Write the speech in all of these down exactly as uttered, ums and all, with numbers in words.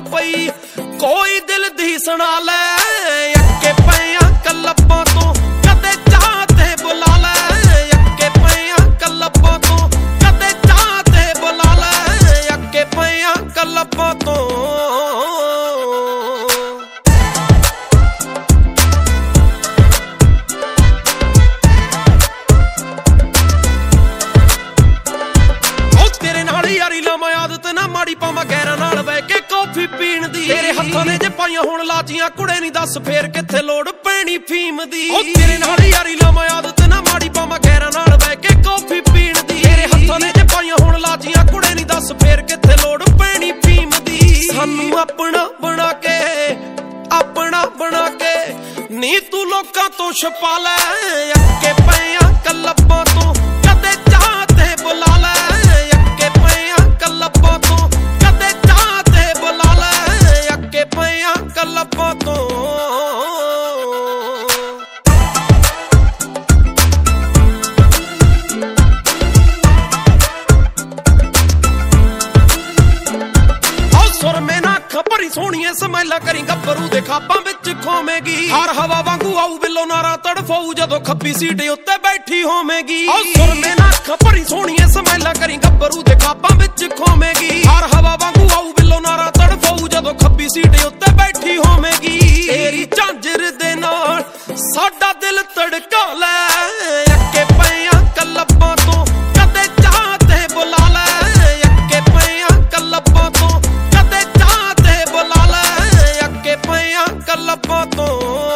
पई कोई दिल दी सुना ले अक्के पिया कलब्बां तो कदे चाहते बुला ले अक्के पिया कलब्बां तो कदे चाहते बुला ले अक्के पिया कलब्बां तो आदत ना माड़ी पावा गैरां नाल बह के कॉफी पीण दी तेरे हत्थां ने जे पाईयां हुण लाचियां कुड़े नी दस फेर किथे लोड़ पैणी फीम दी ओ तेरे नाल यारी लावां आदत ना माड़ी पावा गैरां नाल बह के कॉफी पीण दी तेरे हत्थां ने जे पाईयां हुण लाचियां कुड़े नी दस फेर किथे लोड़ पैणी फीम दी सानू अपना बना के अपना बना के नी तू लोकां तो छपा ले अक्के पिया कलब्बां तो कदे चाहते बुला ले कलब्बां तो सुर में ना खबरी सोहणीए समैला करी गब्बरू दे खाबां विच खोवेगी हर हवा वांगू आऊ बिलो नारा तड़फाऊ जदों खब्बी सीट उत्ते बैठी होवेगी सुर में ना खबरी सोहणीए समैला करी गब्बरू दे खाबां विच खोवेगी हर हवा वांगू आऊ बिलो नारा तड़फाऊ जदों खब्बी सीट उत्ते बैठी होवेगी तेरी झांजर दे नाल साडा दिल तड़का ले अक्के पिया कलब्बां तो कदे चाहते बुला ले अक्के पिया कलब्बां तो कदे चाहते बुला ले अक्के पिया कलब्बां तो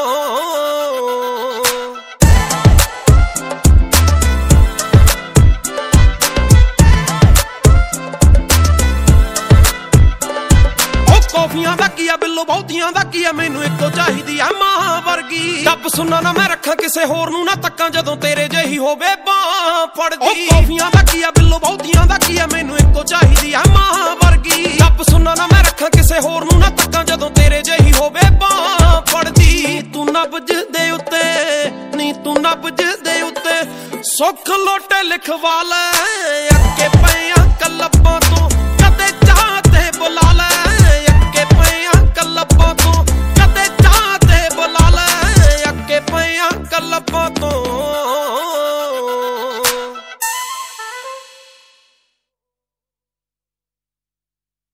कॉफियां दा किया बिल्लो बहुतियां दा किया मैनू इक्को चाहिदी आ मां वर्गी डब सुना ना मैं रखा किसे होर नू ना तक्कां जदों तेरे जेही होवे बां फड़दी कॉफियां दा किया बिल्लो बहुतियां दा किया मैनू इक्को चाहिदी आ मां वर्गी डब सुना ना मैं रखा किसे होर नू ना तक्कां जदों तेरे जेही होवे बां फड़दी तू नब्ज दे उत्ते नी तू नब्ज दे उत्ते सुख लोटे लिखवा ले अक्के पिया कलब्बां